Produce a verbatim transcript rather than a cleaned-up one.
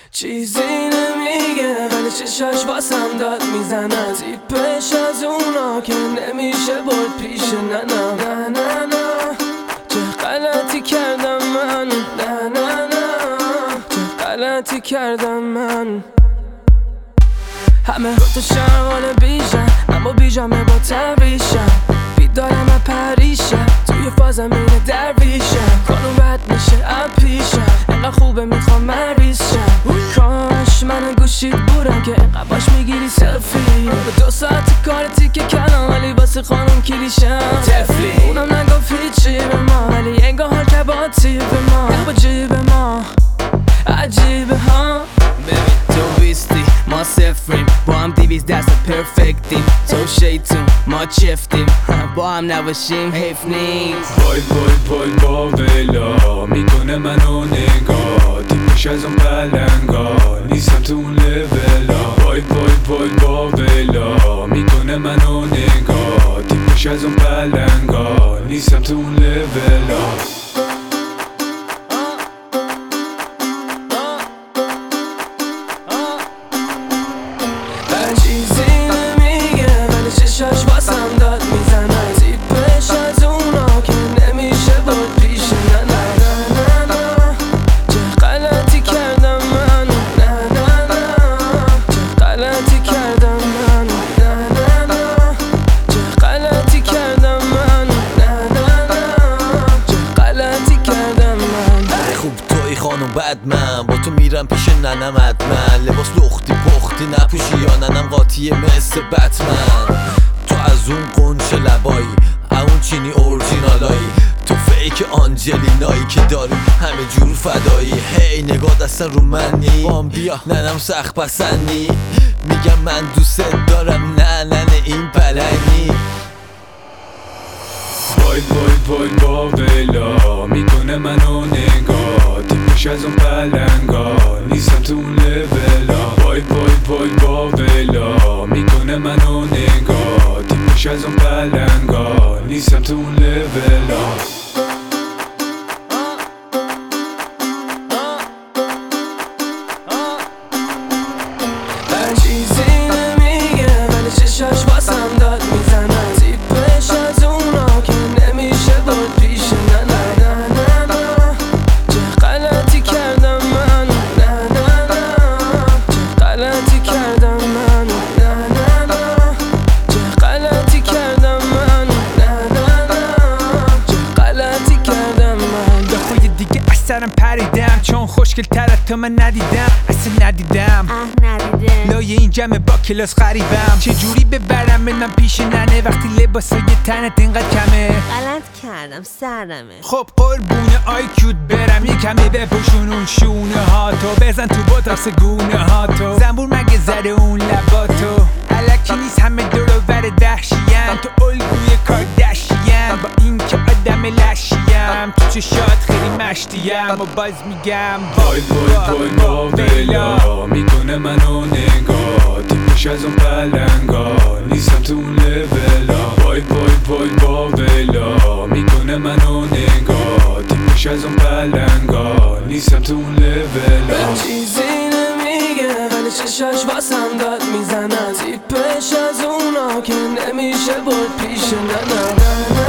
چیزی نمیگه ولی چشاش واسم داد میزنن، تیپش از اونا که نمیشه برد پیش ننم. نه نه نه چه غلطی کردم من، نه نه نه چه غلطی کردم من. همه گفتشم حال بیشم، اما بیجامه با تبریشم، بیدارم از پریشم، توی فازم اینه درویشم، کنون رد میشه اب پیشم، اینقدر خوبه میخوام مریضشم. کاش من گوشید بودم که اینقدر باش میگیری سلفی، به دو ساعت کار تیکه کلام ولی واسه خانم کلیشم تفلی. اونم نگفت هیچی به ما ولی انگار حال که با تیب ما با جیب ما عجیبه ها. ببین تو بیستی ما سفریم، با هم دیویز دست پرفکتیم، تو شیطون ما چفتیم، با هم نباشیم حیف نیست. وای وای وای با ویلا میکنه منو نگاه، تیپش از اون پلنگا نیستم تو اون لولا. وای وای وای با ویلا میکنه منو نگاه، تیپش از اون پلنگا نیستم تو اون لولا. چیزی نمیگه ولی چشاش واسم داد میزنن، تیپش از اونا که نمیشه برد پیش ننم. نه نه نه چه غلطی کردم من، نه نه نه چه غلطی کردم من، نه نه نه چه غلطی کردم من، نه نه نه چه غلطی کردم من. خوب توی خانم بد من با تو میرم پیش ننم حتما، لباس لختی پختی نپوشی یا ننم قاطیه مثل بتمن. تو از اون قنچه لبایی اون چینی اورجینالایی، تو فیک آنجلینایی که داری همه جور فدایی. هی نگاه دستن رو منی بام بیا ننم سخت پسندی، میگم من دوست دارم نه ننه این پلنگی. وای وای وای با ویلا میکنه منو نگاه، تیپش از اون پلنگا نیستم تو اون لولا. وای وای وای با ویلا میکنه منو نگاه، تیپش از اون پلنگا نیستم تو اون لولا. چیزی نمیگه ولی چشاش واسم داد میزنن، تیپش از اونا که نمیشه برد پیش ننم. نه نه نه چه غلطی کردم من، نه نه نه چه غلطی کردم من، نه نه نه چه غلطی کردم من، نه نه نه چه غلطی کردم من. به خوی دیگه از سرم پریدم، چون خوشگل تر تا من ندیدم، اصلا ندیدم اه ندیدم لایه این جمع با کلاس غریبم. چه جوری ببرم من پیش ننه وقتی لباسای تنت اینقدر کمه؟ غلط کردم سرمه. خب قربون آیکیوت برم یه کمی بپوشون اون شونه هاتو، بزن تو بوتاکس گونه هاتو، زنبور مگه زده اون لباتو، الکی نیست همه دور و بر دهشیم، تو الگوی کاردشیم با این که آدم لشیم، تو چشات خیلی مشتیم و باز میگم وای وای وای با ویلا میکنه منو نگاه، تیپش از اون پلنگا نیستم تو اون لولا. وای وای وای با ویلا میکنه منو نگاه، تیپش از اون پلنگا نیستم تو اون لولا. چیزی نمیگه ولی چشاش واسم داد میزنن، تیپش از اونا که نمیشه برد پیش ننم.